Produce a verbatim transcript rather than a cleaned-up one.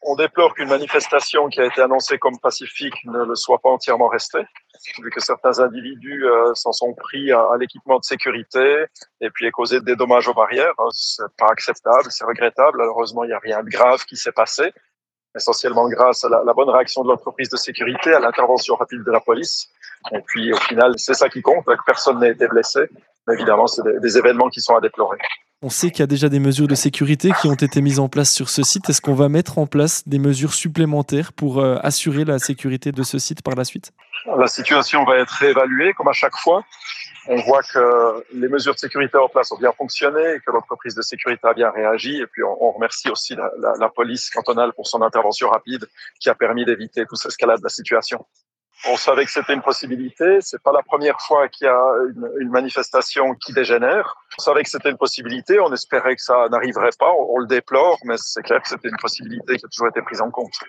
On déplore qu'une manifestation qui a été annoncée comme pacifique ne le soit pas entièrement restée, vu que certains individus euh, s'en sont pris à, à l'équipement de sécurité et puis aient causé des dommages aux barrières. C'est pas acceptable, c'est regrettable. Heureusement, il n'y a rien de grave qui s'est passé, essentiellement grâce à la, la bonne réaction de l'entreprise de sécurité, à l'intervention rapide de la police. Et puis, au final, c'est ça qui compte, que personne n'a été blessé. Mais évidemment, c'est des, des événements qui sont à déplorer. On sait qu'il y a déjà des mesures de sécurité qui ont été mises en place sur ce site. Est-ce qu'on va mettre en place des mesures supplémentaires pour euh, assurer la sécurité de ce site par la suite ? La situation va être réévaluée, comme à chaque fois. On voit que les mesures de sécurité en place ont bien fonctionné et que l'entreprise de sécurité a bien réagi. Et puis, on, on remercie aussi la, la, la police cantonale pour son intervention rapide qui a permis d'éviter toute escalade de la situation. On savait que c'était une possibilité. C'est pas la première fois qu'il y a une, une manifestation qui dégénère. On savait que c'était une possibilité. On espérait que ça n'arriverait pas. On, on le déplore, mais c'est clair que c'était une possibilité qui a toujours été prise en compte.